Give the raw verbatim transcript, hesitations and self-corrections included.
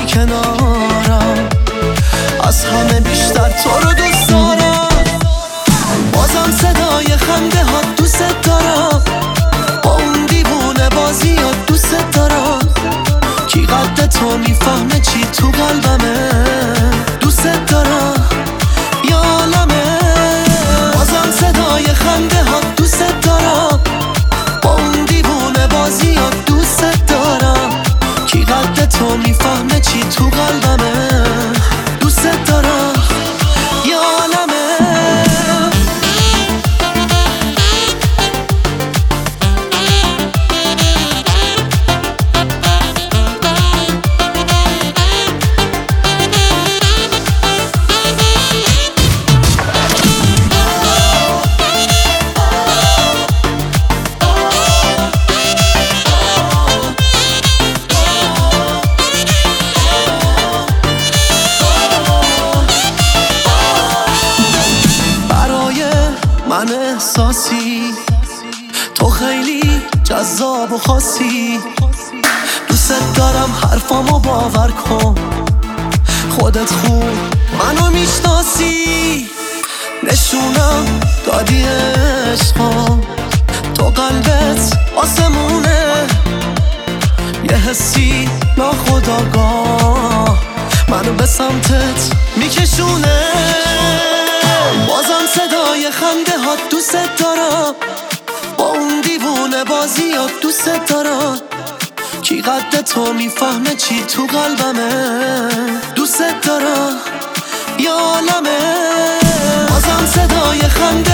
کنارم، از همه بیشتر تو رو دوست دارم. بازم صدای خنده ها دوست دارم، با اون دیوونه بازی ها دوست دارم. کی قد تو میفهمه چی تو قلبمه، دوست دارم یا عالمه. بازم صدای خنده ها دوست دارم، با اون دیوونه بازی ها دوست دارم. کی قد تو میفهمه چی تو قلبمه، دوست دارم یا عالمه. من احساسی تو خیلی جذاب و خاصی، دوست دارم حرفامو باور کن، خودت خوب منو میشناسی. نشونم دادی عشقا، تو قلبت آسمونه، یه حسی ناخودآگاه منو به سمتت میکشونه. بازم صدای خنده ها دوست دارم، با اون دیوونه بازی ها دوست دارم. کی قد تو میفهمه چی تو قلبمه، دوست دارم یا عالمه. بازم صدای خنده